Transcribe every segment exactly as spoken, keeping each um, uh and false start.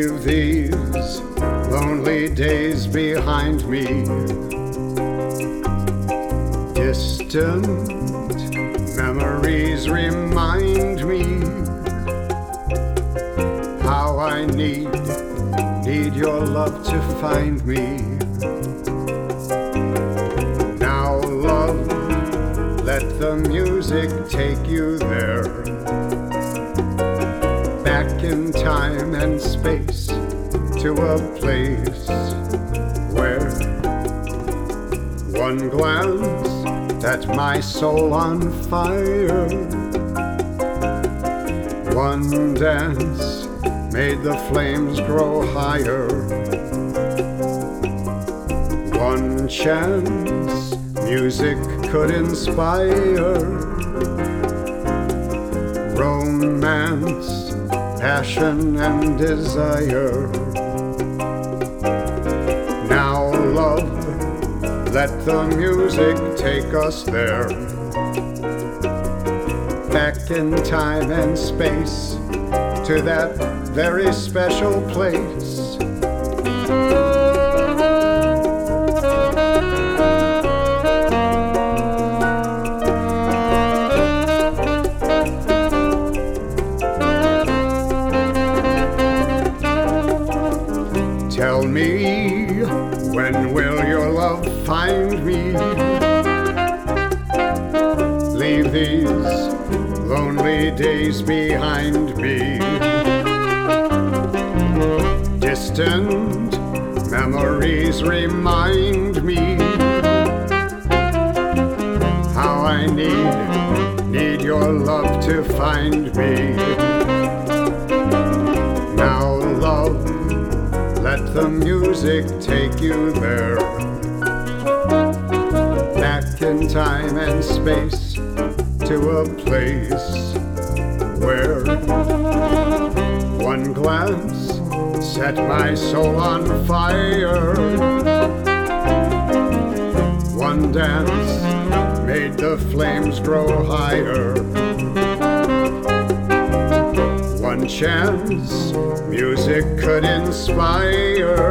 Leave these lonely days behind me. Distant memories remind me how I need, need your love to find me. Now, love, let the music take you there, back in time and space, to a place where one glance set my soul on fire, one dance made the flames grow higher, one chance music could inspire, romance, passion and desire. Now, love, let the music take us there, back in time and space, to that very special place. Tell me, when will your love find me? Leave these lonely days behind me. Distant memories remind me how I need, need your love to find me. Now, love, let the music take you there, back in time and space, to a place where one glance set my soul on fire, one dance made the flames grow higher, one chance music could inspire,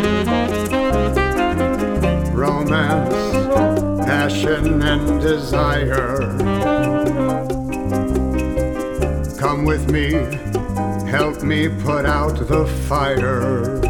romance, passion and desire. Come with me, help me put out the fire.